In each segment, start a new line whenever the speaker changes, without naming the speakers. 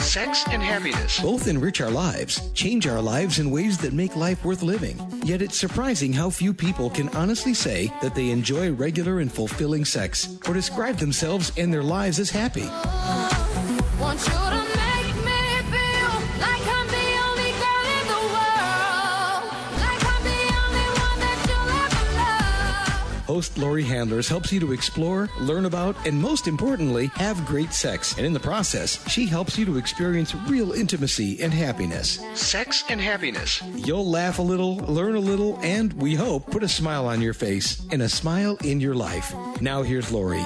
Sex and happiness.
Both enrich our lives, change our lives in ways that make life worth living. Yet it's surprising how few people can honestly say that they enjoy regular and fulfilling sex or describe themselves and their lives as happy.
Want you to make me feel like I'm the only girl in the world, like I'm the only one that you'll ever love.
Host Lori Handlers helps you to explore, learn about, and most importantly, have great sex. And in the process, she helps you to experience real intimacy and happiness.
Sex and happiness.
You'll laugh a little, learn a little, and we hope put a smile on your face and a smile in your life. Now here's Lori.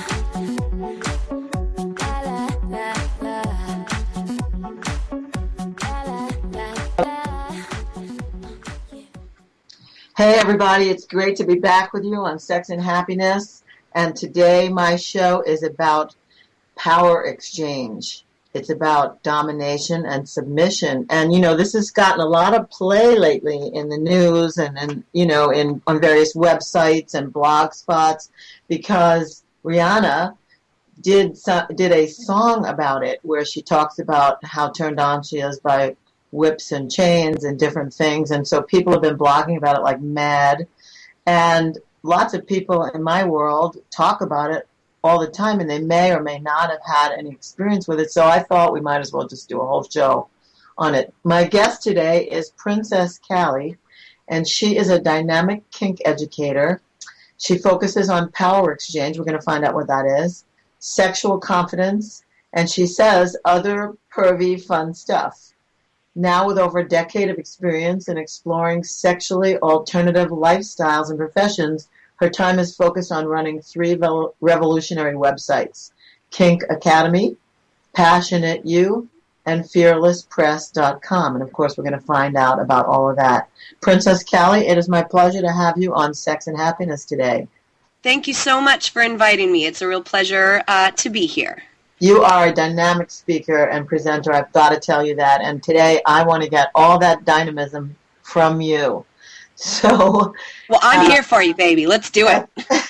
Hey everybody, it's great to be back with you on Sex and Happiness. And today my show is about power exchange. It's about domination and submission. And this has gotten a lot of play lately in the news and on various websites and blog spots because Rihanna did a song about it where she talks about how turned on she is by whips and chains and different things. And so people have been blogging about it like mad. And lots of people in my world talk about it all the time, and they may or may not have had any experience with it. So I thought we might as well just do a whole show on it. My guest today is Princess Callie, and she is a dynamic kink educator. She focuses on power exchange. We're going to find out what that is, sexual confidence, and she says other pervy fun stuff. Now, with over a decade of experience in exploring sexually alternative lifestyles and professions, her time is focused on running 3 revolutionary websites, Kink Academy, Passionate You, and FearlessPress.com. And, of course, we're going to find out about all of that. Princess Callie, it is my pleasure to have you on Sex and Happiness today.
Thank you so much for inviting me. It's a real pleasure to be here.
You are a dynamic speaker and presenter. I've got to tell you that. And today I want to get all that dynamism from you. So,
well, I'm here for you, baby. Let's do it.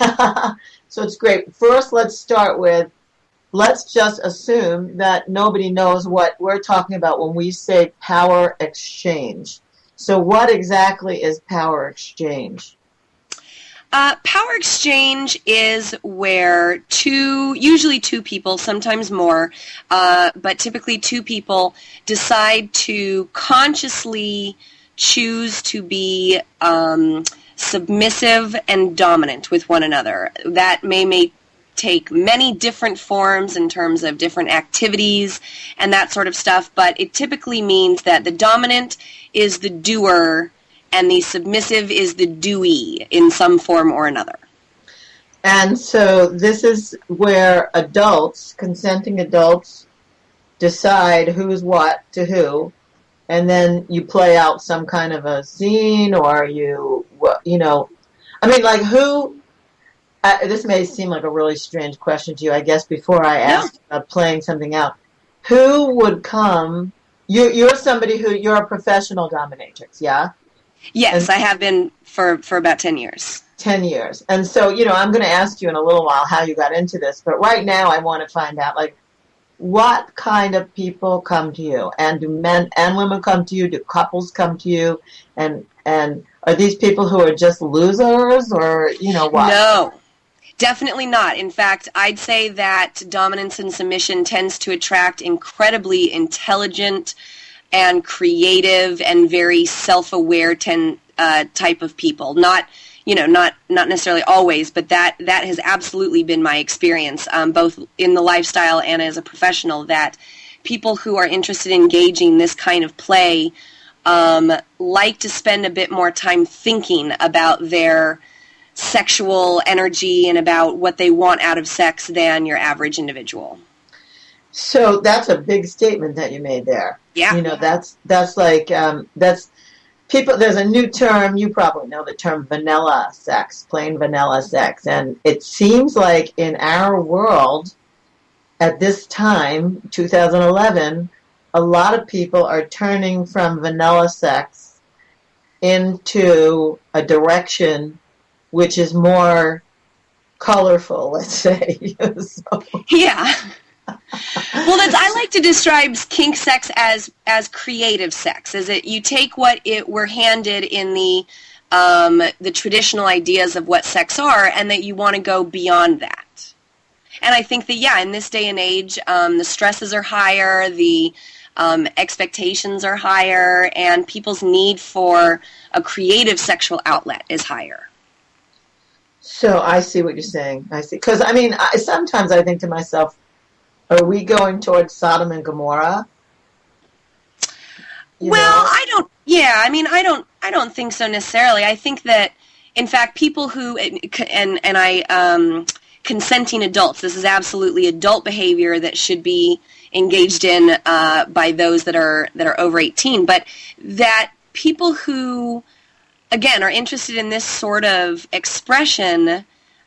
So it's great. First, let's just assume that nobody knows what we're talking about when we say power exchange. So what exactly is power exchange?
Power exchange is where usually two people, sometimes more, but typically 2 people decide to consciously choose to be submissive and dominant with one another. That may take many different forms in terms of different activities and that sort of stuff, but it typically means that the dominant is the doer and the submissive is the doee in some form or another.
And so this is where consenting adults, decide who's what to who, and then you play out some kind of a scene, or this may seem like a really strange question to you, I guess, before I ask playing something out. Who would come, you're somebody you're a professional dominatrix, yeah?
Yes, I have been for about 10 years.
10 years. And so, I'm going to ask you in a little while how you got into this, but right now I want to find out, what kind of people come to you? And do men and women come to you? Do couples come to you? And are these people who are just losers, or, what?
No, definitely not. In fact, I'd say that dominance and submission tends to attract incredibly intelligent and creative and very self-aware type of people. Not necessarily always, but that has absolutely been my experience, both in the lifestyle and as a professional, that people who are interested in engaging this kind of play like to spend a bit more time thinking about their sexual energy and about what they want out of sex than your average individual.
So that's a big statement that you made there.
Yeah.
That's people, there's a new term, you probably know the term vanilla sex, plain vanilla sex. And it seems like in our world at this time, 2011, a lot of people are turning from vanilla sex into a direction which is more colorful, let's say.
Yeah. Well, I like to describe kink sex as creative sex. Is it you take what we're handed in the traditional ideas of what sex are, and that you want to go beyond that. And I think that, in this day and age, the stresses are higher, the expectations are higher, and people's need for a creative sexual outlet is higher.
So I see what you're saying. I see. Because, sometimes I think to myself, are we going towards Sodom and Gomorrah?
I don't think so necessarily. I think that, in fact, people who, consenting adults, this is absolutely adult behavior that should be engaged in by those that are over 18, but that people who, again, are interested in this sort of expression,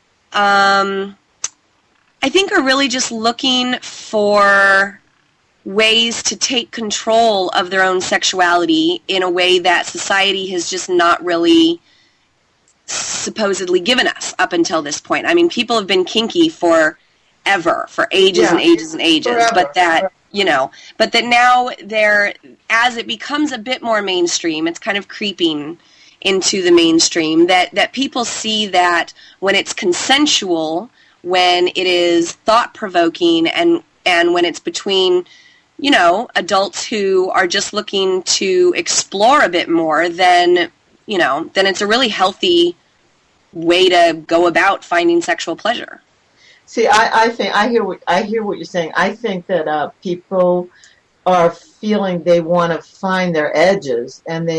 I think are really just looking for ways to take control of their own sexuality in a way that society has just not really supposedly given us up until this point. I mean, people have been kinky for ages and ages and ages,
Forever.
but that now as it becomes a bit more mainstream, it's kind of creeping into the mainstream, that people see that when it's consensual, when it is thought-provoking, and when it's between, adults who are just looking to explore a bit more, then it's a really healthy way to go about finding sexual pleasure.
See, I hear what you're saying. I think that people are feeling they want to find their edges,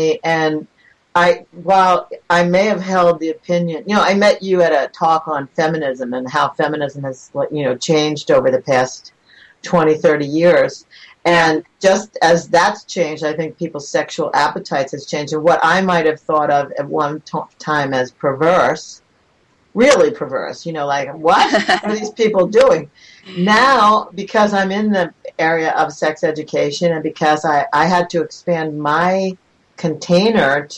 while I may have held the opinion, I met you at a talk on feminism and how feminism has, changed over the past 20, 30 years. And just as that's changed, I think people's sexual appetites has changed. And what I might have thought of at one time as perverse, really perverse, like, what are these people doing? Now, because I'm in the area of sex education and because I had to expand my container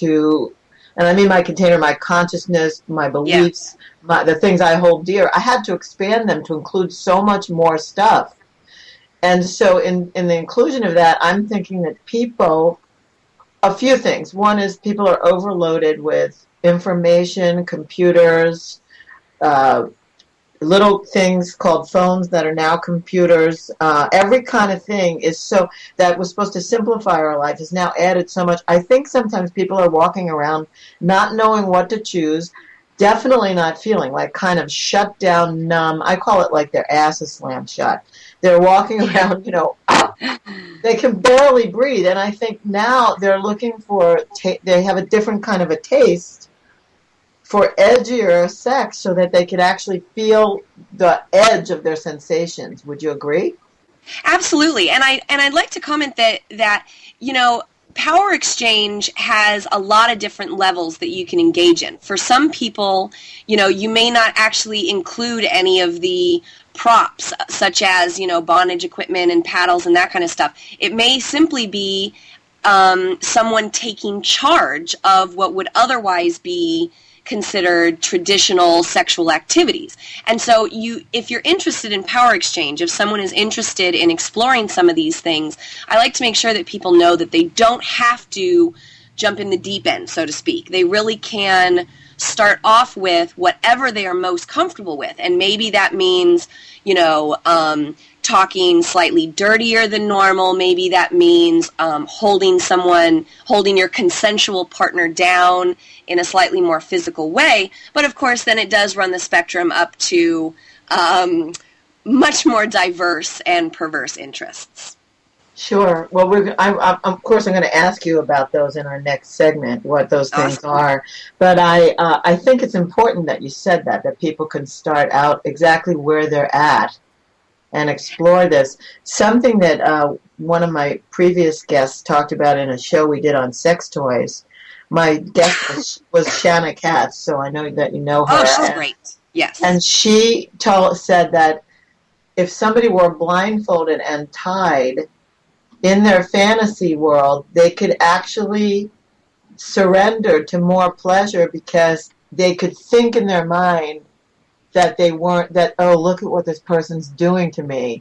my consciousness, my beliefs, the things I hold dear, I had to expand them to include so much more stuff. And so in the inclusion of that, I'm thinking that a few things. One is people are overloaded with information, computers, little things called phones that are now computers. Every kind of thing that was supposed to simplify our life is now added so much. I think sometimes people are walking around not knowing what to choose, definitely not feeling like kind of shut down, numb. I call it like their ass is slammed shut. They're walking around, they can barely breathe. And I think now they're looking they have a different kind of a taste for edgier sex so that they can actually feel the edge of their sensations. Would you agree?
Absolutely. And I'd like to comment that power exchange has a lot of different levels that you can engage in. For some people, you may not actually include any of the props, such as, bondage equipment and paddles and that kind of stuff. It may simply be someone taking charge of what would otherwise be considered traditional sexual activities. And so if you're interested in power exchange, if someone is interested in exploring some of these things, I like to make sure that people know that they don't have to jump in the deep end, so to speak. They really can start off with whatever they are most comfortable with. And maybe that means, talking slightly dirtier than normal. Maybe that means holding your consensual partner down in a slightly more physical way. But of course, then it does run the spectrum up to much more diverse and perverse interests.
Sure. Well, of course, I'm going to ask you about those in our next segment, what those things are. But I think it's important that you said that people can start out exactly where they're at and explore this. Something that one of my previous guests talked about in a show we did on sex toys. My guest was Shanna Katz, so I know that you know her.
Oh, she's great. Yes.
And she said that if somebody were blindfolded and tied in their fantasy world, they could actually surrender to more pleasure because they could think in their mind that they weren't, that, oh, look at what this person's doing to me.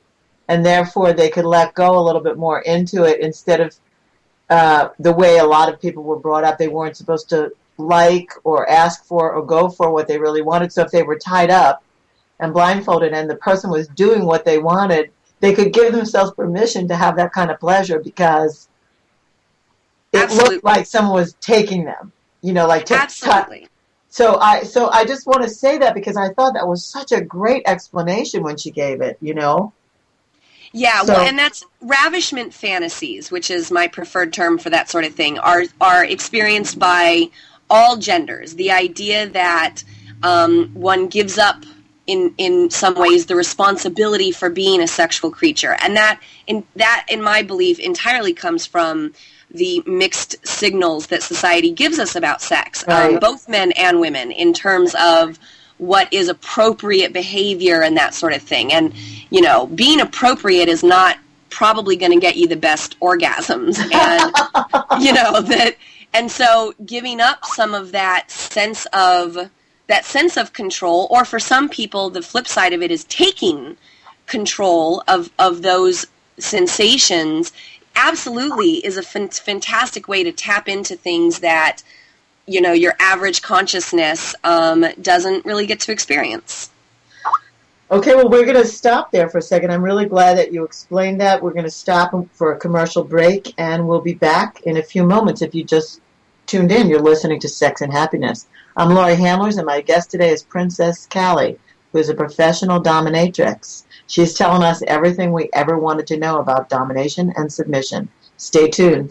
and therefore they could let go a little bit more into it instead of the way a lot of people were brought up. They weren't supposed to like or ask for or go for what they really wanted. So if they were tied up and blindfolded and the person was doing what they wanted, they could give themselves permission to have that kind of pleasure because it looked like someone was taking them, like
Absolutely.
So I just want to say that because I thought that was such a great explanation when she gave it,
Yeah, well, and that's ravishment fantasies, which is my preferred term for that sort of thing, are experienced by all genders. The idea that one gives up in some ways the responsibility for being a sexual creature, and that in my belief entirely comes from the mixed signals that society gives us about sex,
right.
Both men and women, in terms of what is appropriate behavior and that sort of thing. And, being appropriate is not probably going to get you the best orgasms. And, and so giving up some of that sense of control, or for some people, the flip side of it is taking control of those sensations, absolutely is a fantastic way to tap into things that, your average consciousness doesn't really get to experience.
Okay, well, we're going to stop there for a second. I'm really glad that you explained that. We're going to stop for a commercial break, and we'll be back in a few moments. If you just tuned in, you're listening to Sex and Happiness. I'm Laurie Handlers, and my guest today is Princess Callie, who is a professional dominatrix. She's telling us everything we ever wanted to know about domination and submission. Stay tuned.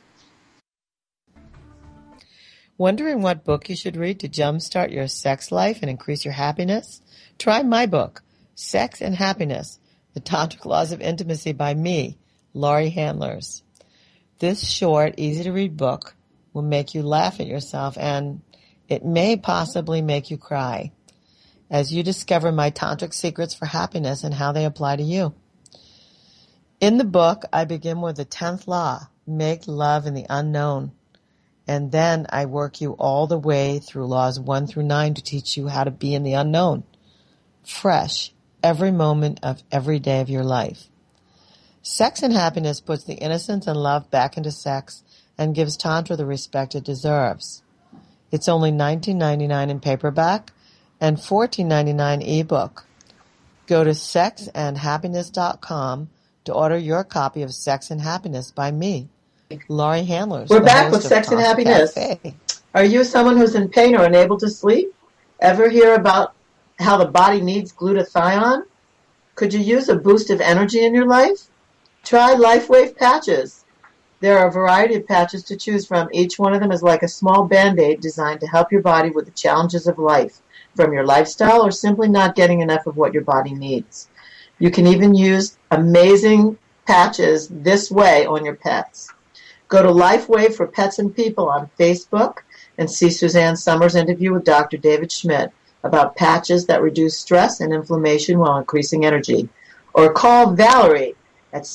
Wondering what book you should read to jumpstart your sex life and increase your happiness? Try my book, Sex and Happiness, The Tantric Laws of Intimacy by me, Laurie Handlers. This short, easy-to-read book will make you laugh at yourself, and it may possibly make you cry as you discover my tantric secrets for happiness and how they apply to you. In the book, I begin with the 10th law, make love in the unknown. And then I work you all the way through laws 1 through 9 to teach you how to be in the unknown, fresh, every moment of every day of your life. Sex and Happiness puts the innocence and love back into sex and gives Tantra the respect it deserves. It's only $19.99 in paperback and $14.99 ebook. Go to sexandhappiness.com to order your copy of Sex and Happiness by me, Laurie Handlers.
We're back with Sex and Happiness.
Cafe.
Are you someone who's in pain or unable to sleep? Ever hear about how the body needs glutathione? Could you use a boost of energy in your life? Try LifeWave patches. There are a variety of patches to choose from. Each one of them is like a small Band-Aid designed to help your body with the challenges of life, from your lifestyle or simply not getting enough of what your body needs. You can even use amazing patches this way on your pets. Go to LifeWave for Pets and People on Facebook and see Suzanne Summers' interview with Dr. David Schmidt about patches that reduce stress and inflammation while increasing energy. Or call Valerie at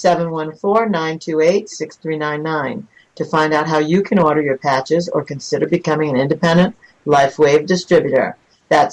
714-928-6399 to find out how you can order your patches or consider becoming an independent LifeWave distributor. That's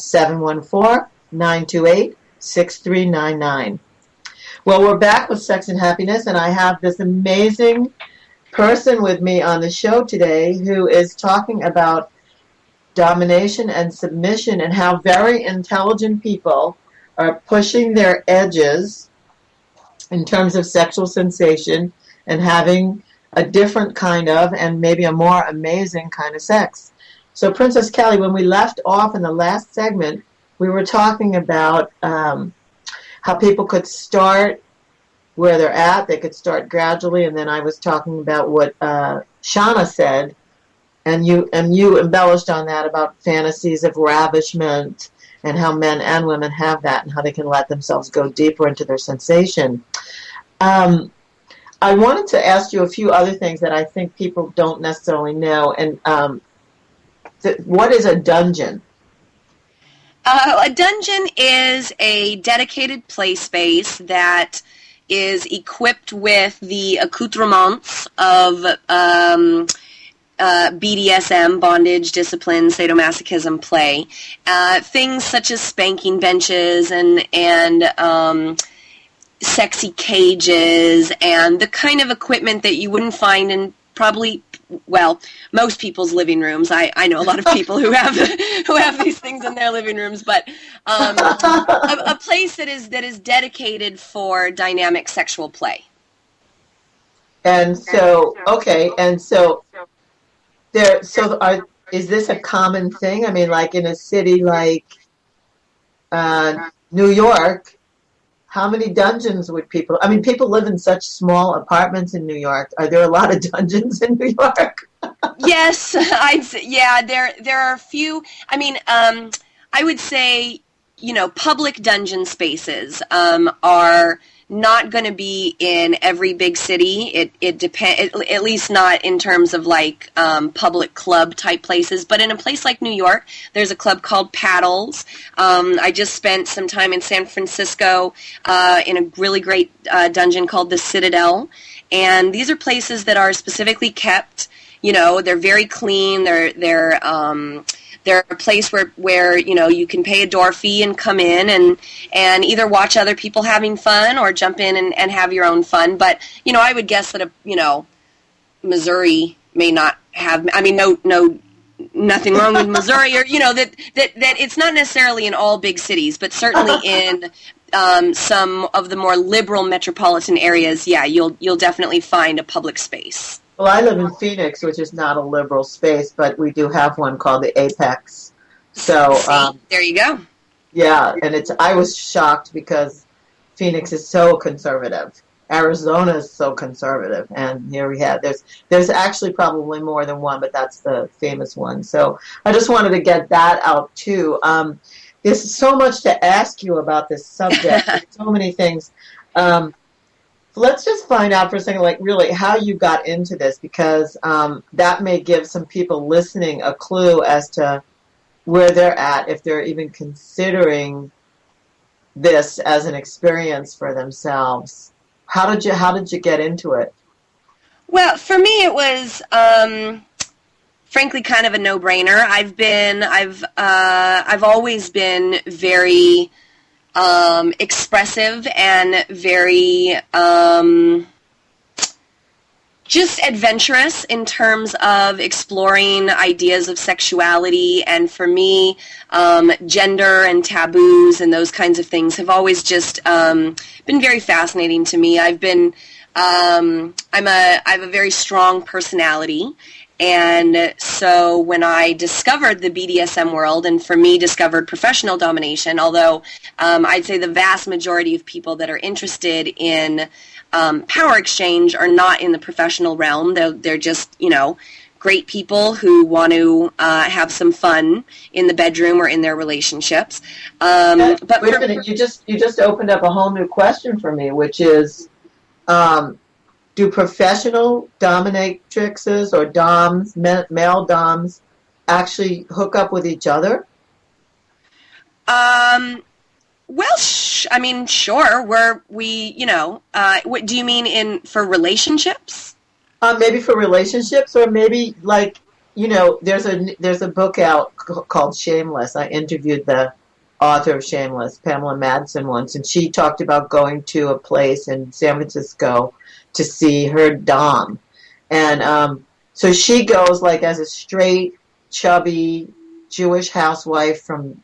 714-928-6399. Well, we're back with Sex and Happiness, and I have this amazing person with me on the show today who is talking about domination and submission and how very intelligent people are pushing their edges in terms of sexual sensation and having a different kind of and maybe a more amazing kind of sex. So, Princess Callie, when we left off in the last segment, we were talking about how people could start where they're at. They could start gradually, and then I was talking about what Shauna said, and you embellished on that about fantasies of ravishment and how men and women have that and how they can let themselves go deeper into their sensation. I wanted to ask you a few other things that I think people don't necessarily know. And what is a dungeon?
A dungeon is a dedicated play space that is equipped with the accoutrements of BDSM, bondage, discipline, sadomasochism play. Things such as spanking benches and sexy cages and the kind of equipment that you wouldn't find in probably, well, most people's living rooms. I know a lot of people who have these things in their living rooms, but a place that is dedicated for dynamic sexual play.
And so, okay, and so is this a common thing? I mean, like in a city like New York, how many dungeons would people? I mean, people live in such small apartments in New York. Are there a lot of dungeons in New York?
Yes, there are a few. I mean, I would say, public dungeon spaces are not going to be in every big city. It depends, at least not in terms of like public club type places. But in a place like New York, there's a club called Paddles. I just spent some time in San Francisco in a really great dungeon called the Citadel. And these are places that are specifically kept. They're very clean. They're a place where you can pay a door fee and come in and either watch other people having fun or jump in and have your own fun. But I would guess that Missouri may not have. I mean, nothing wrong with Missouri, or that it's not necessarily in all big cities, but certainly in some of the more liberal metropolitan areas. Yeah, you'll definitely find a public space.
Well, I live in Phoenix, which is not a liberal space, but we do have one called the Apex. So
there you go.
Yeah, and I was shocked because Phoenix is so conservative. Arizona is so conservative, and here we have there's actually probably more than one, but that's the famous one. So I just wanted to get that out too. There's so much to ask you about this subject. There's so many things. Let's just find out for a second, like really how you got into this, because that may give some people listening a clue as to where they're at, if they're even considering this as an experience for themselves. How did you get into it?
Well, for me, it was frankly kind of a no-brainer. I've always been very expressive and very just adventurous in terms of exploring ideas of sexuality. And for me, gender and taboos and those kinds of things have always just been very fascinating to me. I have a very strong personality. And so when I discovered the BDSM world, and for me discovered professional domination, although I'd say the vast majority of people that are interested in power exchange are not in the professional realm. They're just, great people who want to have some fun in the bedroom or in their relationships. But
wait a minute, you just opened up a whole new question for me, which is, do professional dominatrixes or doms, male doms, actually hook up with each other?
Well, sure. What do you mean for relationships?
Maybe for relationships, or maybe there's a book out called Shameless. I interviewed the author of Shameless, Pamela Madsen, once, and she talked about going to a place in San Francisco to see her dom. And so she goes like as a straight, chubby Jewish housewife from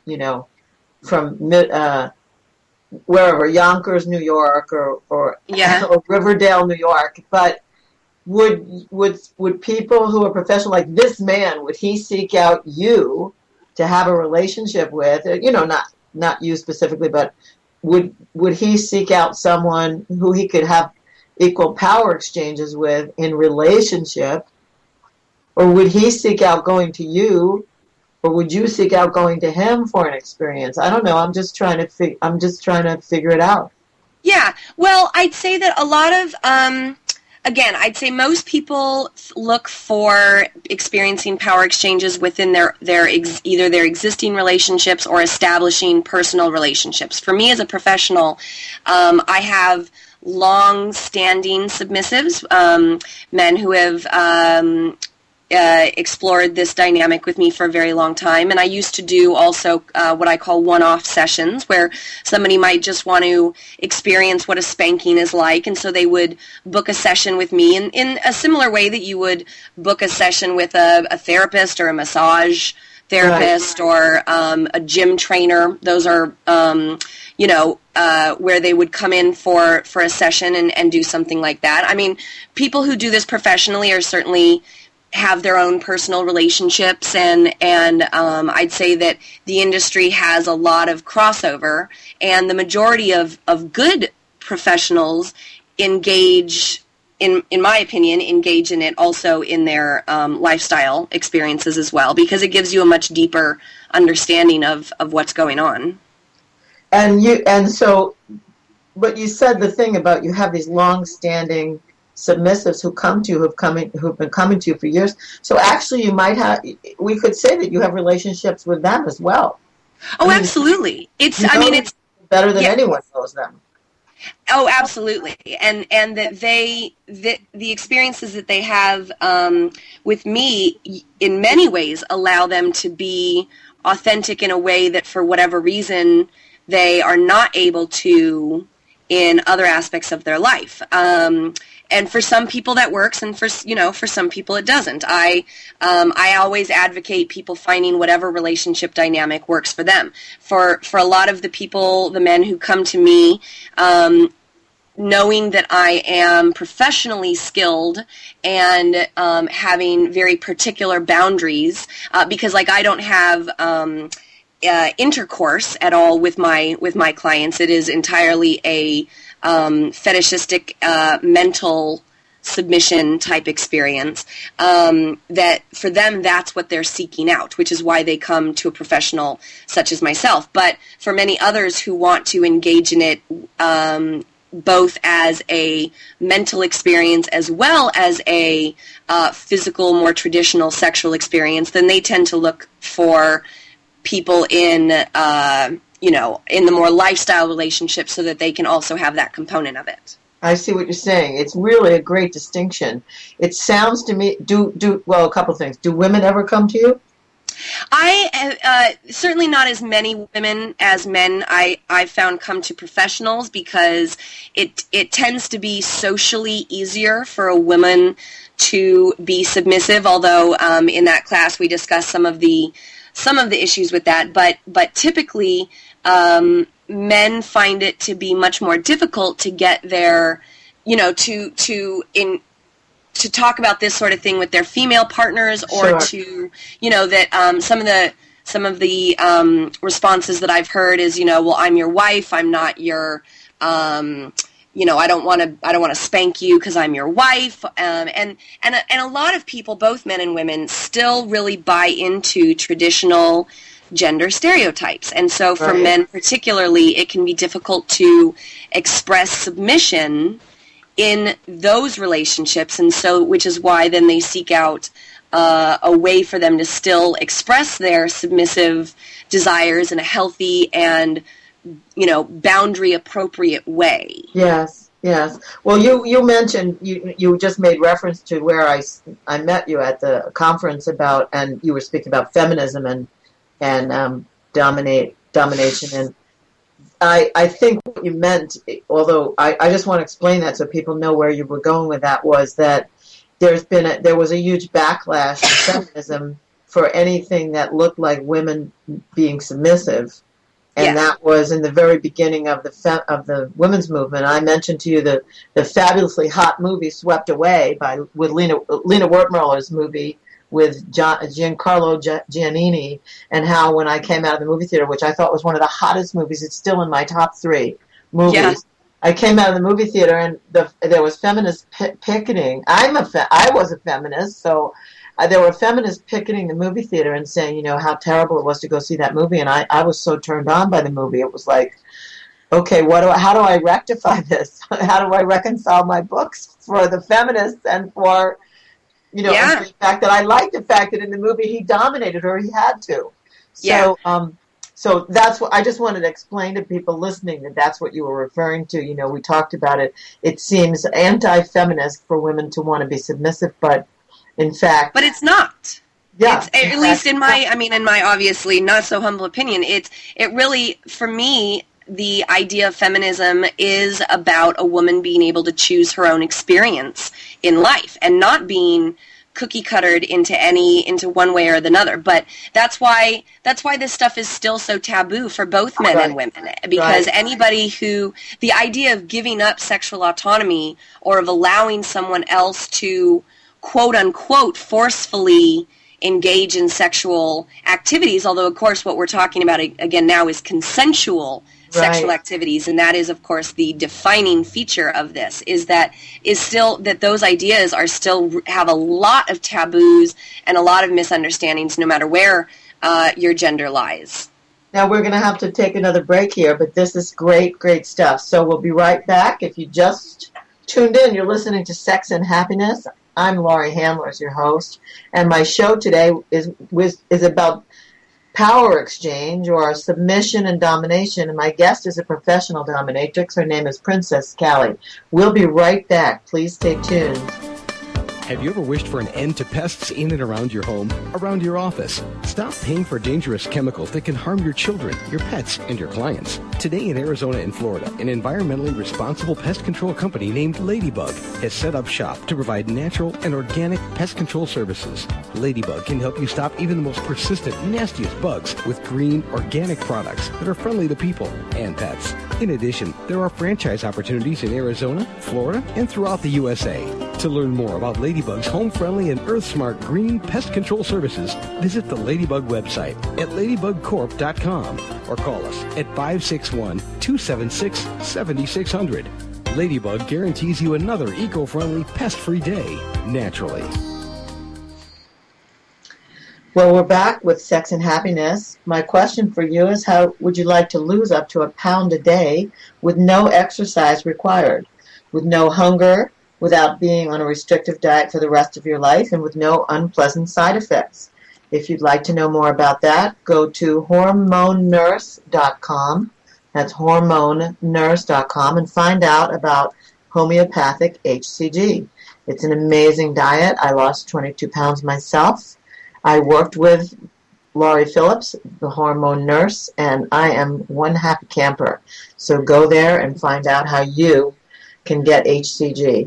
wherever, Yonkers, New York, or or Riverdale, New York. But would people who are professional, like this man, would he seek out you to have a relationship with? Not you specifically, but would he seek out someone who he could have equal power exchanges with in relationship, or would he seek out going to you, or would you seek out going to him for an experience? I don't know. I'm just trying to figure it out.
Yeah. Well, I'd say that a lot of I'd say most people look for experiencing power exchanges within either their existing relationships or establishing personal relationships. For me as a professional, I have long-standing submissives, men who have explored this dynamic with me for a very long time. And I used to do also what I call one-off sessions, where somebody might just want to experience what a spanking is like, and so they would book a session with me in a similar way that you would book a session with a therapist or a massage therapist, or a gym trainer. Those are, where they would come in for a session and do something like that. I mean, people who do this professionally are certainly have their own personal relationships, and I'd say that the industry has a lot of crossover, and the majority of good professionals engage, in my opinion, engage in it also in their lifestyle experiences as well, because it gives you a much deeper understanding of what's going on.
And so, but you said the thing about you have these long-standing submissives who've been coming to you for years. So actually, we could say that you have relationships with them as well.
Oh, absolutely. It's
better than anyone knows them.
Oh, absolutely. And that the experiences that they have with me in many ways allow them to be authentic in a way that for whatever reason they are not able to in other aspects of their life. And for some people that works, and for some people it doesn't. I always advocate people finding whatever relationship dynamic works for them. For a lot of the people, the men who come to me, knowing that I am professionally skilled and having very particular boundaries, because I don't have intercourse at all with my clients. It is entirely a fetishistic mental submission type experience, that for them that's what they're seeking out, which is why they come to a professional such as myself. But for many others who want to engage in it both as a mental experience as well as a physical, more traditional sexual experience, then they tend to look for people in in the more lifestyle relationships so that they can also have that component of it.
I see what you're saying. It's really a great distinction. It sounds to me, a couple things. Do women ever come to you?
I certainly not as many women as men I found come to professionals, because it tends to be socially easier for a woman to be submissive, although in that class we discussed some of the issues with that, but typically men find it to be much more difficult to get their, to talk about this sort of thing with their female partners, or
Sure.
to, some of the responses that I've heard is, well, I'm your wife, I'm not your, I don't want to spank you because I'm your wife, and a lot of people, both men and women, still really buy into traditional gender stereotypes, and so for
Right.
men particularly, it can be difficult to express submission in those relationships, and so which is why then they seek out a way for them to still express their submissive desires in a healthy and boundary appropriate way.
Yes. Well, you mentioned, you just made reference to where I met you at the conference and you were speaking about feminism and domination. And I think what you meant, although I just want to explain that so people know where you were going with that, was that there was a huge backlash in feminism for anything that looked like women being submissive. And
Yes.
that was in the very beginning of the women's movement. I mentioned to you the fabulously hot movie Swept Away with Lena Wertmüller's movie with Giancarlo Giannini, and how when I came out of the movie theater, which I thought was one of the hottest movies, it's still in my top 3 movies.
Yeah.
I came out of the movie theater and there was feminist picketing. I was a feminist, so there were feminists picketing the movie theater and saying, how terrible it was to go see that movie. And I was so turned on by the movie. It was like, okay, how do I rectify this? How do I reconcile my books for the feminists and for,
Yeah.
and the fact that I liked the fact that in the movie he dominated her, he had to. So,
Yeah.
So that's what I just wanted to explain to people listening, that that's what you were referring to. We talked about it. It seems anti-feminist for women to want to be submissive, but In fact,
But it's not.
yeah,
It's, at least in my obviously not so humble opinion, it really, for me, the idea of feminism is about a woman being able to choose her own experience in life and not being cookie cuttered into one way or the other. But that's why this stuff is still so taboo for both men and women, because the idea of giving up sexual autonomy or of allowing someone else to quote unquote forcefully engage in sexual activities, although of course what we're talking about again now is consensual sexual activities, and that is of course the defining feature of this, is still that those ideas are still have a lot of taboos and a lot of misunderstandings no matter where your gender lies.
Now we're going to have to take another break here, but this is great stuff. So we'll be right back. If you just tuned in, you're listening to Sex and Happiness. I'm Laurie Handlers, your host, and my show today is about power exchange or submission and domination, and my guest is a professional dominatrix. Her name is Princess Callie. We'll be right back. Please stay tuned.
Have you ever wished for an end to pests in and around your home, around your office? Stop paying for dangerous chemicals that can harm your children, your pets, and your clients. Today in Arizona and Florida, an environmentally responsible pest control company named Ladybug has set up shop to provide natural and organic pest control services. Ladybug can help you stop even the most persistent, nastiest bugs with green, organic products that are friendly to people and pets. In addition, there are franchise opportunities in Arizona, Florida, and throughout the USA. To learn more about Ladybug's home-friendly and earth-smart green pest control services, visit the Ladybug website at ladybugcorp.com or call us at 561-276-7600. Ladybug guarantees you another eco-friendly, pest-free day, naturally.
Well, we're back with Sex and Happiness. My question for you is, how would you like to lose up to 1 pound a day with no exercise required, with no hunger, without being on a restrictive diet for the rest of your life, and with no unpleasant side effects? If you'd like to know more about that, go to hormonenurse.com. That's hormonenurse.com, and find out about homeopathic HCG. It's an amazing diet. I lost 22 pounds myself. I worked with Laurie Phillips, the hormone nurse, and I am one happy camper. So go there and find out how you can get HCG.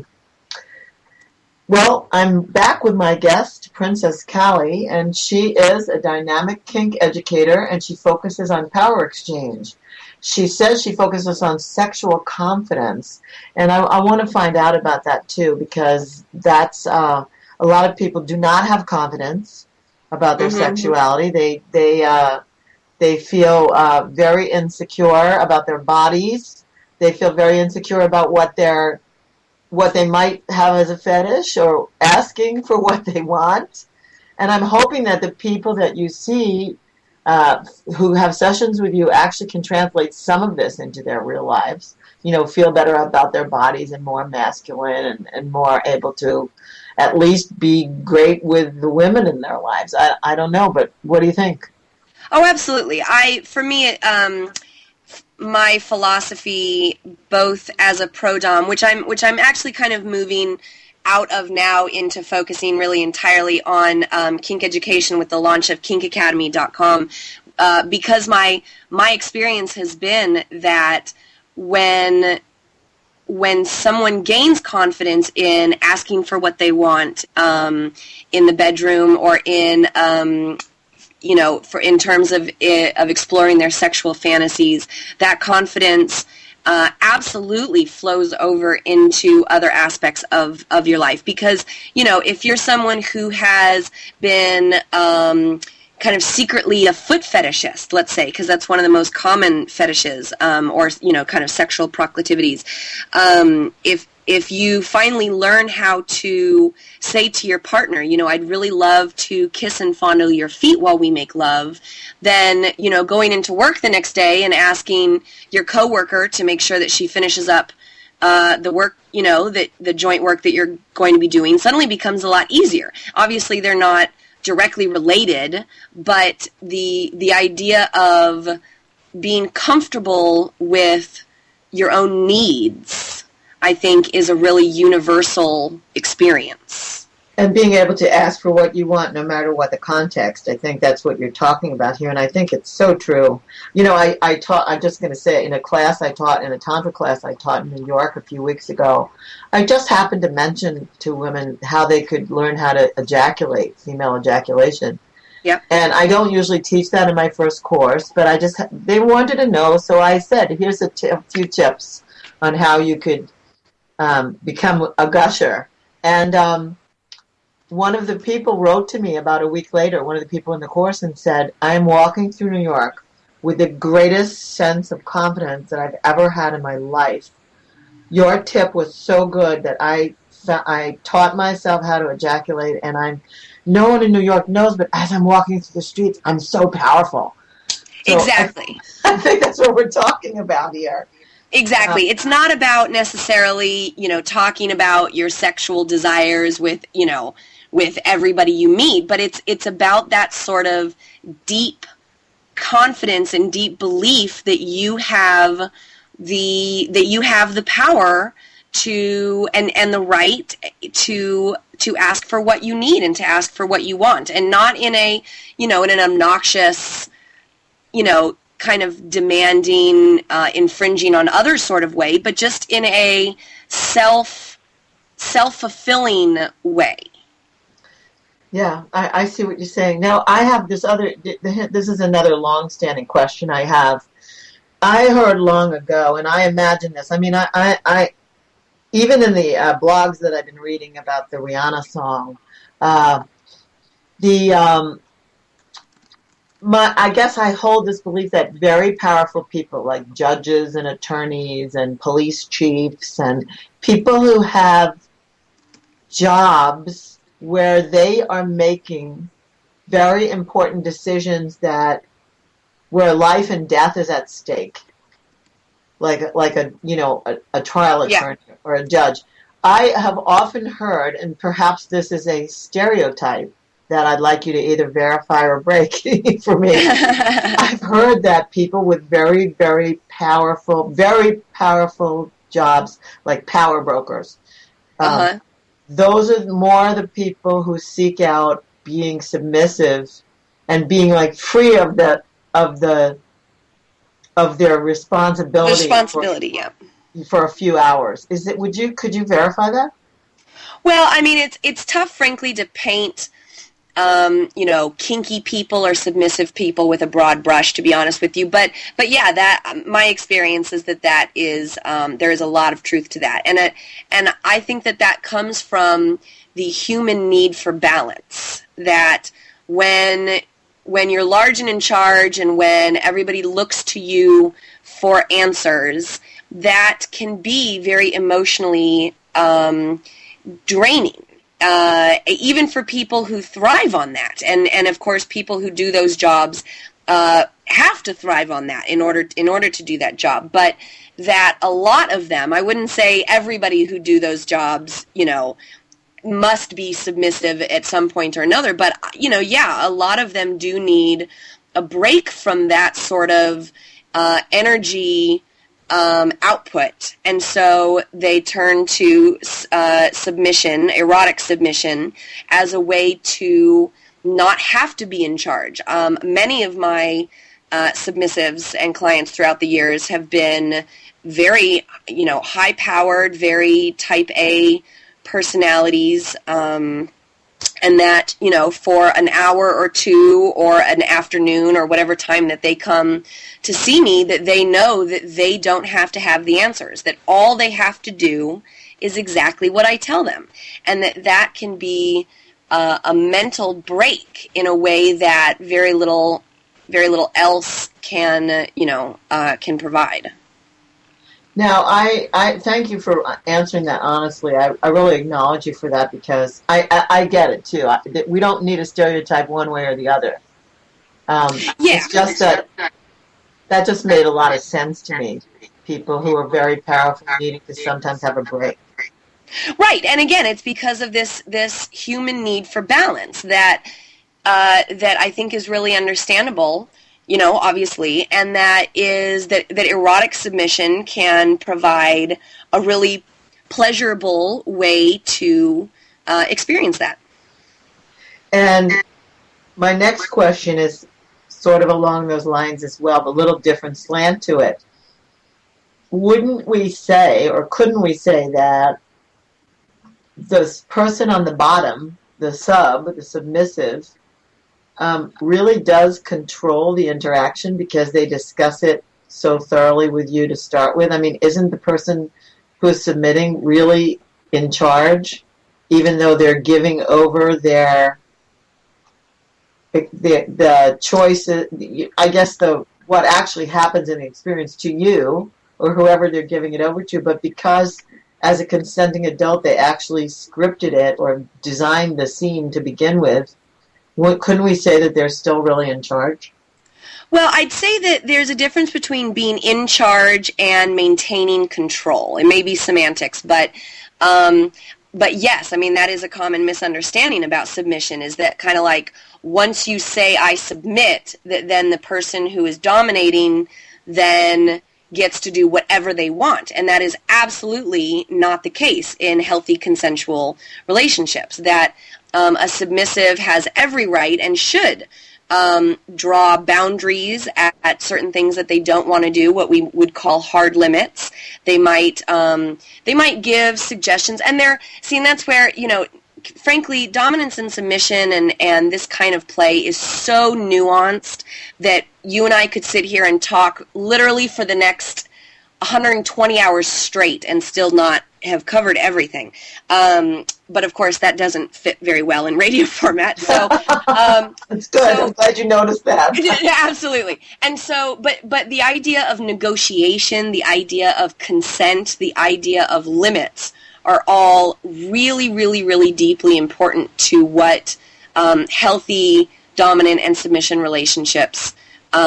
Well, I'm back with my guest, Princess Callie, and she is a dynamic kink educator, and she focuses on power exchange. She says she focuses on sexual confidence, and I want to find out about that too, because that's a lot of people do not have confidence about their sexuality. They feel very insecure about their bodies. They feel very insecure about what they might have as a fetish, or asking for what they want. And I'm hoping that the people that you see who have sessions with you actually can translate some of this into their real lives, feel better about their bodies and more masculine and more able to at least be great with the women in their lives. I don't know, but what do you think?
Oh, absolutely. For me, my philosophy, both as a pro-dom, which I'm actually kind of moving out of now into focusing really entirely on kink education with the launch of kinkacademy.com, because my experience has been that when someone gains confidence in asking for what they want in the bedroom, or in in terms of exploring their sexual fantasies, that confidence absolutely flows over into other aspects of your life. Because, if you're someone who has been kind of secretly a foot fetishist, let's say, because that's one of the most common fetishes, or, kind of sexual proclivities, if you finally learn how to say to your partner, I'd really love to kiss and fondle your feet while we make love, then, going into work the next day and asking your coworker to make sure that she finishes up the work, the joint work that you're going to be doing suddenly becomes a lot easier. Obviously, they're not directly related, but the idea of being comfortable with your own needs, I think, is a really universal experience.
And being able to ask for what you want no matter what the context. I think that's what you're talking about here, and I think it's so true. You know, I taught, I'm just going to say, in a class I taught, in a Tantra class I taught in New York a few weeks ago, I just happened to mention to women how they could learn how to ejaculate, female ejaculation.
Yep.
And I don't usually teach that in my first course, but they wanted to know, so I said, here's a few tips on how you could become a gusher. And one of the people wrote to me about a week later, one of the people in the course, and said, I'm walking through New York with the greatest sense of confidence that I've ever had in my life. Your tip was so good that I taught myself how to ejaculate, and no one in New York knows, but as I'm walking through the streets, I'm so powerful. So
Exactly.
I think that's what we're talking about here.
Exactly. It's not about necessarily, talking about your sexual desires with everybody you meet, but it's about that sort of deep confidence and deep belief that you have the power to and the right to ask for what you need and to ask for what you want, and not in in an obnoxious, kind of demanding, infringing on others sort of way, but just in a self-fulfilling way.
Yeah, I see what you're saying. Now, I have this is another long-standing question I have. I heard long ago, and I imagine this. I mean, I even in the blogs that I've been reading about the Rihanna song, I guess I hold this belief that very powerful people like judges and attorneys and police chiefs and people who have jobs where they are making very important decisions where life and death is at stake, like a trial attorney or a judge. I have often heard, and perhaps this is a stereotype that I'd like you to either verify or break for me. I've heard that people with very, very powerful jobs, like power brokers, those are more the people who seek out being submissive and being like free of their responsibility. For a few hours. Could you verify that?
Well, I mean, it's tough, frankly, to paint kinky people or submissive people with a broad brush, to be honest with you. But yeah, that my experience is that is there is a lot of truth to that, and I think that comes from the human need for balance. That when you're large and in charge, and when everybody looks to you for answers, that can be very emotionally draining. Even for people who thrive on that, and of course people who do those jobs have to thrive on that in order to do that job. But that a lot of them, I wouldn't say everybody who do those jobs, must be submissive at some point or another. But a lot of them do need a break from that sort of energy output, and so they turn to submission, erotic submission, as a way to not have to be in charge. Many of my submissives and clients throughout the years have been very, high-powered, very type A personalities, and that, for an hour or two or an afternoon or whatever time that they come to see me, that they know that they don't have to have the answers, that all they have to do is exactly what I tell them, and that can be a mental break in a way that very little else can provide.
Now, I thank you for answering that honestly. I really acknowledge you for that, because I get it, too. We don't need a stereotype one way or the other. It's just that just made a lot of sense to me. People who are very powerful needing to sometimes have a break.
Right, and again, it's because of this human need for balance that I think is really understandable, obviously, and that erotic submission can provide a really pleasurable way to experience that.
And my next question is sort of along those lines as well, but a little different slant to it. Wouldn't we say, or couldn't we say that this person on the bottom, the submissive, really does control the interaction because they discuss it so thoroughly with you to start with? I mean, isn't the person who's submitting really in charge, even though they're giving over the choices, I guess what actually happens in the experience to you or whoever they're giving it over to, but because as a consenting adult they actually scripted it or designed the scene to begin with, couldn't we say that they're still really in charge?
Well, I'd say that there's a difference between being in charge and maintaining control. It may be semantics, but yes, I mean, that is a common misunderstanding about submission, is that kind of like once you say I submit, that then the person who is dominating then gets to do whatever they want. And that is absolutely not the case in healthy consensual relationships, that a submissive has every right and should draw boundaries at certain things that they don't want to do, what we would call hard limits. They might give suggestions, and that's where, frankly, dominance and submission and this kind of play is so nuanced that you and I could sit here and talk literally for the next 120 hours straight and still not have covered everything. But of course, that doesn't fit very well in radio format. So
that's good. I'm glad you noticed that.
Absolutely. And so, but the idea of negotiation, the idea of consent, the idea of limits are all really, really, really deeply important to what healthy dominant and submission relationships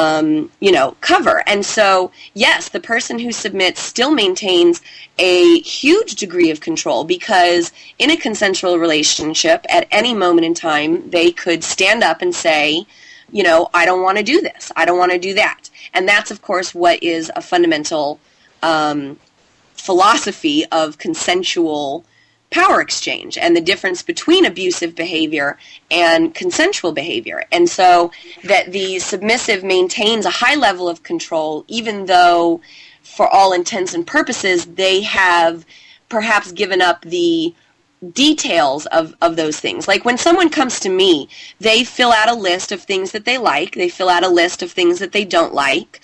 cover. And so, yes, the person who submits still maintains a huge degree of control, because in a consensual relationship, at any moment in time, they could stand up and say, I don't want to do this. I don't want to do that. And that's, of course, what is a fundamental philosophy of consensual power exchange and the difference between abusive behavior and consensual behavior. And so that the submissive maintains a high level of control, even though for all intents and purposes they have perhaps given up the details of those things. Like when someone comes to me, they fill out a list of things that they like, they fill out a list of things that they don't like,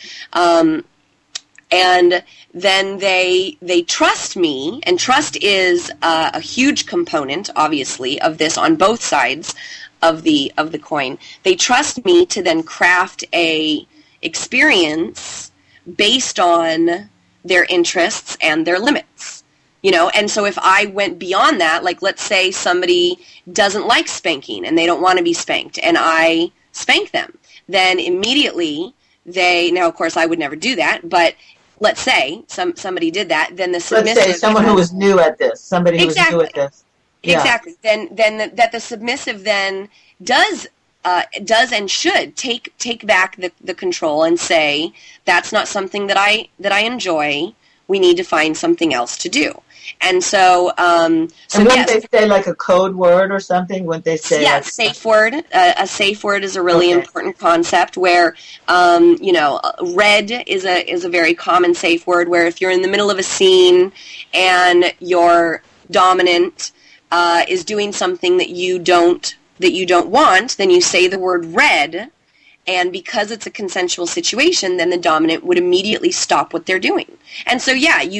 and then they trust me, and trust is a huge component, obviously, of this on both sides of the coin. They trust me to then craft a experience based on their interests and their limits. And so if I went beyond that, like let's say somebody doesn't like spanking and they don't want to be spanked, and I spank them, then immediately now of course I would never do that, but let's say somebody did that, then the submissive...
Let's say someone who was new at this, somebody who was new at this. Yeah.
Exactly. Then that the submissive then does and should take back the control and say, that's not something that I enjoy. We need to find something else to do. And so,
and wouldn't they say like a code word or something? Wouldn't they say?
Yes, safe word. A safe word is a really important concept where, red is a very common safe word, where if you're in the middle of a scene and your dominant is doing something that you don't want, then you say the word red, and because it's a consensual situation, then the dominant would immediately stop what they're doing. And so,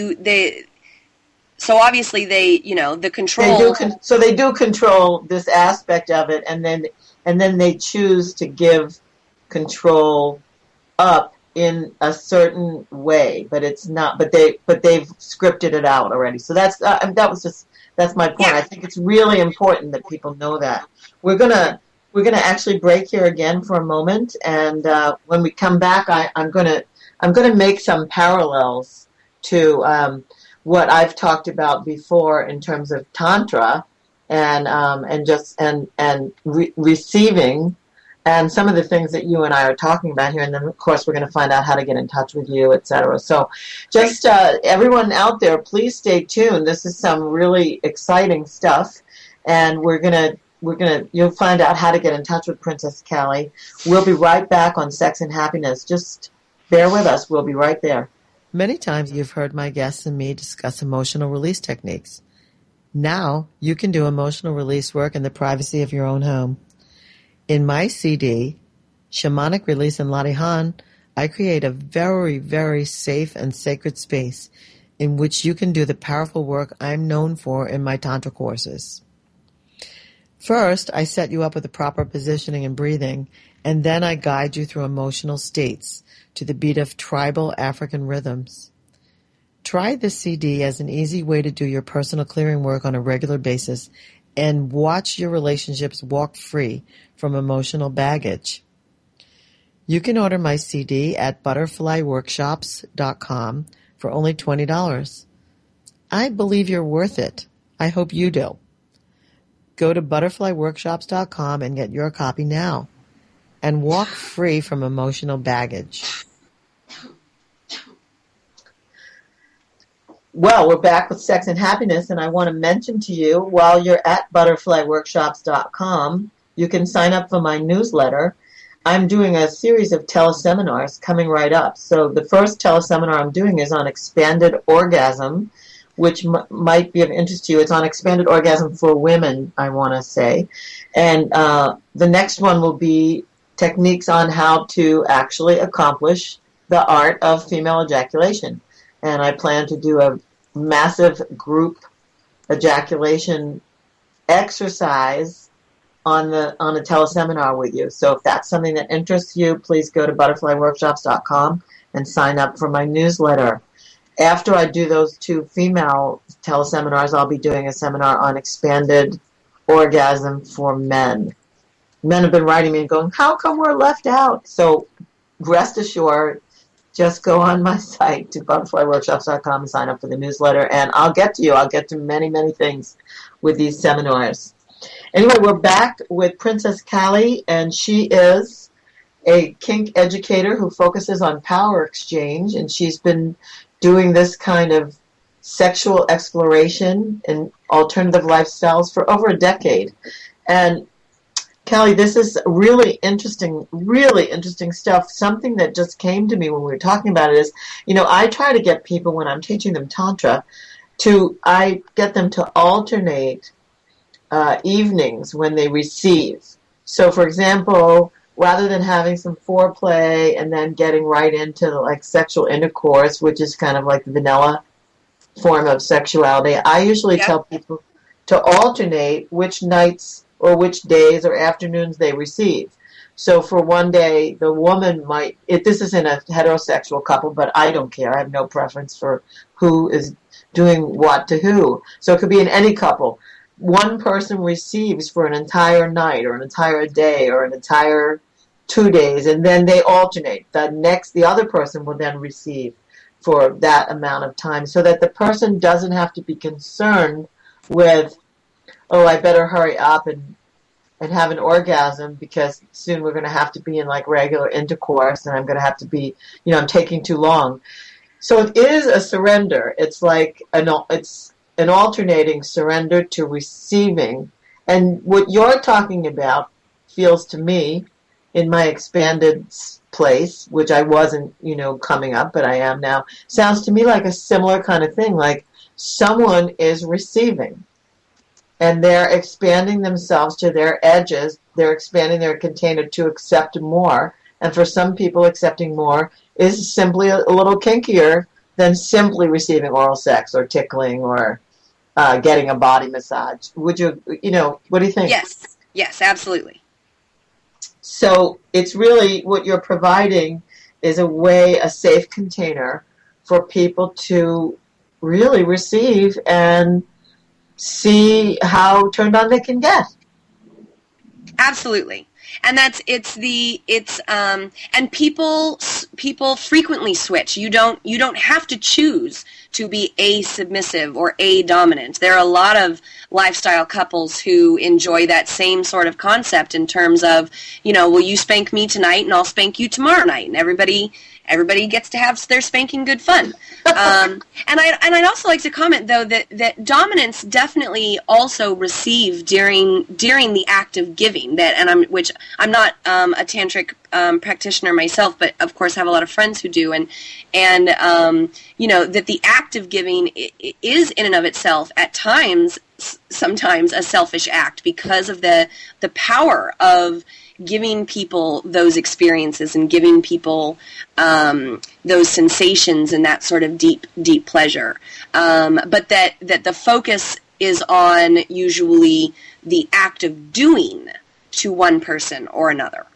so obviously the control.
They do control this aspect of it, and then they choose to give control up in a certain way, but it's not. But they've scripted it out already. So that's my point. Yeah. I think it's really important that people know that. We're gonna actually break here again for a moment, and when we come back, I'm gonna make some parallels to what I've talked about before in terms of tantra and receiving, and some of the things that you and I are talking about here, and then of course we're going to find out how to get in touch with you, etc. So just everyone out there, please stay tuned. This is some really exciting stuff, and we're going to you'll find out how to get in touch with Princess Callie. We'll be right back on Sex and Happiness. Just bear with us. We'll be right there.
Many times you've heard my guests and me discuss emotional release techniques. Now you can do emotional release work in the privacy of your own home. In my CD, Shamanic Release in Latihan, I create a very, very safe and sacred space in which you can do the powerful work I'm known for in my Tantra courses. First, I set you up with the proper positioning and breathing, and then I guide you through emotional states to the beat of tribal African rhythms. Try this CD as an easy way to do your personal clearing work on a regular basis and watch your relationships walk free from emotional baggage. You can order my CD at butterflyworkshops.com for only $20. I believe you're worth it. I hope you do. Go to butterflyworkshops.com and get your copy now and walk free from emotional baggage.
Well, we're back with Sex and Happiness, and I want to mention to you, while you're at butterflyworkshops.com, you can sign up for my newsletter. I'm doing a series of teleseminars coming right up. So the first teleseminar I'm doing is on expanded orgasm, which might be of interest to you. It's on expanded orgasm for women, I want to say. And the next one will be techniques on how to actually accomplish the art of female ejaculation. And I plan to do a massive group ejaculation exercise on a teleseminar with you. So if that's something that interests you, please go to butterflyworkshops.com and sign up for my newsletter. After I do those two female teleseminars, I'll be doing a seminar on expanded orgasm for men. Men have been writing me and going, how come we're left out? So rest assured, just go on my site to butterflyworkshops.com and sign up for the newsletter, and I'll get to you. I'll get to many, many things with these seminars. Anyway, we're back with Princess Callie, and she is a kink educator who focuses on power exchange, and she's been doing this kind of sexual exploration and alternative lifestyles for over a decade. And Callie, this is really interesting stuff. Something that just came to me when we were talking about it is, I try to get people, when I'm teaching them Tantra, I get them to alternate evenings when they receive. So, for example, rather than having some foreplay and then getting right into like sexual intercourse, which is kind of like the vanilla form of sexuality, I usually tell people to alternate which nights or which days or afternoons they receive. So for one day, the woman might, this isn't a heterosexual couple, but I don't care. I have no preference for who is doing what to who. So it could be in any couple. One person receives for an entire night or an entire day or an entire 2 days, and then they alternate. The other person will then receive for that amount of time, so that the person doesn't have to be concerned with, oh, I better hurry up and have an orgasm because soon we're going to have to be in like regular intercourse and I'm going to have to be, I'm taking too long. So it is a surrender. It's like it's an alternating surrender to receiving. And what you're talking about feels to me, in my expanded place, which I wasn't, coming up, but I am now, sounds to me like a similar kind of thing, like someone is receiving. And they're expanding themselves to their edges. They're expanding their container to accept more. And for some people, accepting more is simply a little kinkier than simply receiving oral sex or tickling or getting a body massage. Would you, what do you think?
Yes, absolutely.
So it's really what you're providing is a safe container for people to really receive and see how turned on they can get.
Absolutely. And and people frequently switch. You don't have to choose to be a submissive or a dominant. There are a lot of lifestyle couples who enjoy that same sort of concept in terms of, will you spank me tonight and I'll spank you tomorrow night, and everybody gets to have their spanking good fun. And I'd also like to comment, though, that dominants definitely also receive during the act of giving. Which I'm not a tantric practitioner myself, but of course have a lot of friends who do, and that the act of giving is in and of itself at times, sometimes a selfish act because of the power of giving people those experiences and giving people those sensations and that sort of deep pleasure. But that the focus is on usually the act of doing to one person or another.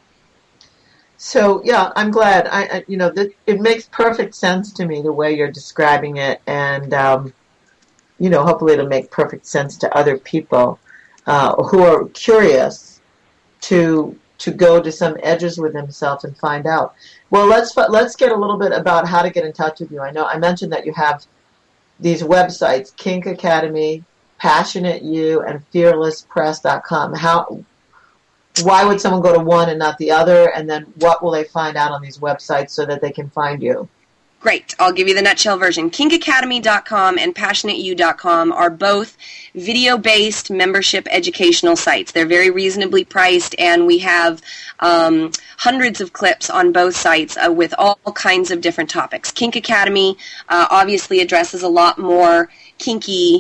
So, yeah, I'm glad. It makes perfect sense to me the way you're describing it, and, hopefully it'll make perfect sense to other people who are curious to go to some edges with themselves and find out. Well, let's get a little bit about how to get in touch with you. I know I mentioned that you have these websites, Kink Academy, Passionate You, and FearlessPress.com. Why would someone go to one and not the other? And then what will they find out on these websites so that they can find you?
Great. I'll give you the nutshell version. KinkAcademy.com and PassionateYou.com are both video-based membership educational sites. They're very reasonably priced, and we have hundreds of clips on both sites with all kinds of different topics. Kink Academy obviously addresses a lot more kinky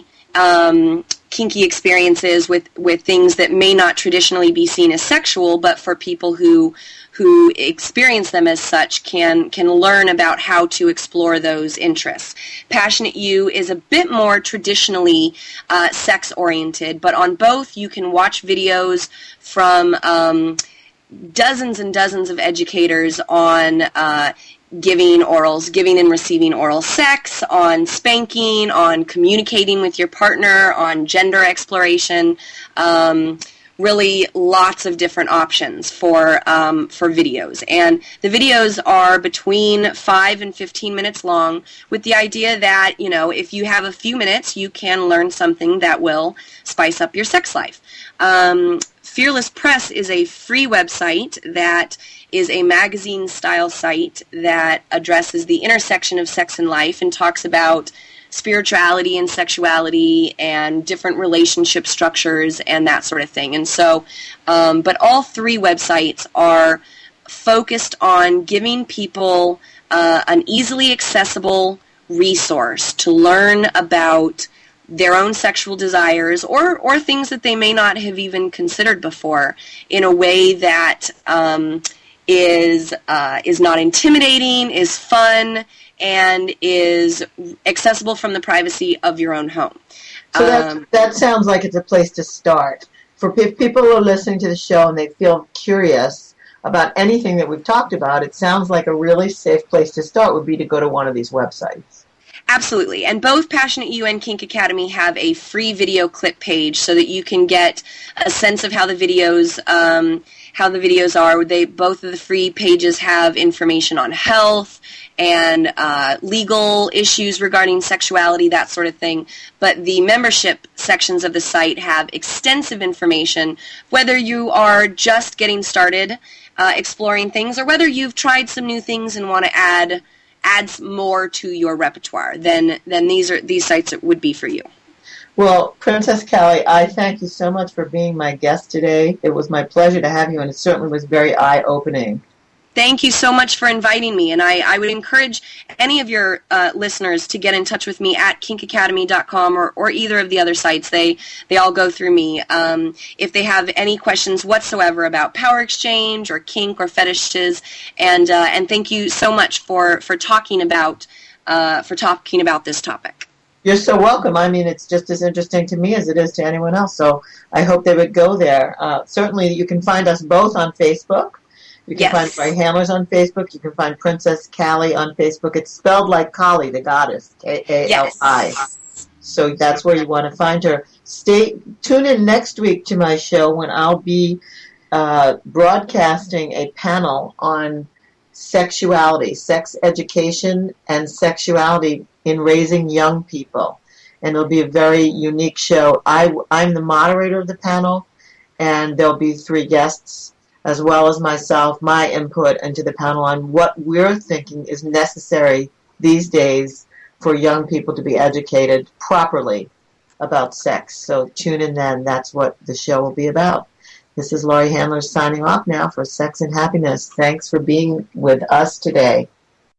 experiences with things that may not traditionally be seen as sexual, but for people who experience them as such can learn about how to explore those interests. Passionate You is a bit more traditionally sex-oriented, but on both you can watch videos from dozens and dozens of educators on giving and receiving oral sex, on spanking, on communicating with your partner, on gender exploration. Really lots of different options for videos. And the videos are between 5 and 15 minutes long, with the idea that, if you have a few minutes, you can learn something that will spice up your sex life. Fearless Press is a free website that is a magazine-style site that addresses the intersection of sex and life and talks about spirituality and sexuality and different relationship structures and that sort of thing. And so, but all three websites are focused on giving people an easily accessible resource to learn about their own sexual desires or things that they may not have even considered before in a way that is not intimidating, is fun, and is accessible from the privacy of your own home.
So that sounds like it's a place to start. For people who are listening to the show and they feel curious about anything that we've talked about, it sounds like a really safe place to start would be to go to one of these websites.
Absolutely. And both Passionate You and Kink Academy have a free video clip page so that you can get a sense of how the videos are. Both of the free pages have information on health and legal issues regarding sexuality, that sort of thing. But the membership sections of the site have extensive information, whether you are just getting started exploring things or whether you've tried some new things and want to add more to your repertoire, then these sites would be for you.
Well, Princess Callie, I thank you so much for being my guest today. It was my pleasure to have you, and it certainly was very eye-opening.
Thank you so much for inviting me, and I would encourage any of your listeners to get in touch with me at kinkacademy.com or either of the other sites. They all go through me. If they have any questions whatsoever about power exchange or kink or fetishes, and thank you so much for talking about this topic.
You're so welcome. I mean, it's just as interesting to me as it is to anyone else, so I hope they would go there. Certainly, you can find us both on Facebook. You can find Bri Handlers on Facebook. You can find Princess Callie on Facebook. It's spelled like Kali, the goddess, Kali. Yes. So that's where you want to find her. Tune in next week to my show when I'll be broadcasting a panel on sexuality, sex education, and sexuality in raising young people. And it'll be a very unique show. I'm the moderator of the panel, and there'll be 3 guests, as well as myself, my input into the panel on what we're thinking is necessary these days for young people to be educated properly about sex. So tune in then. That's what the show will be about. This is Laurie Handler signing off now for Sex and Happiness. Thanks for being with us today.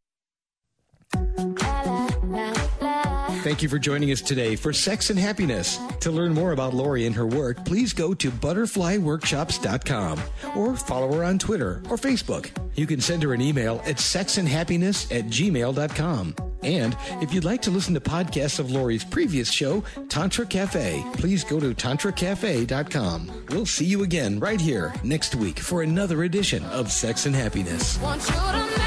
Thank you for joining us today for Sex and Happiness. To learn more about Laurie and her work, please go to butterflyworkshops.com or follow her on Twitter or Facebook. You can send her an email at sexandhappiness@gmail.com. And if you'd like to listen to podcasts of Laurie's previous show, Tantra Cafe, please go to tantracafe.com. We'll see you again right here next week for another edition of Sex and Happiness.
Want you to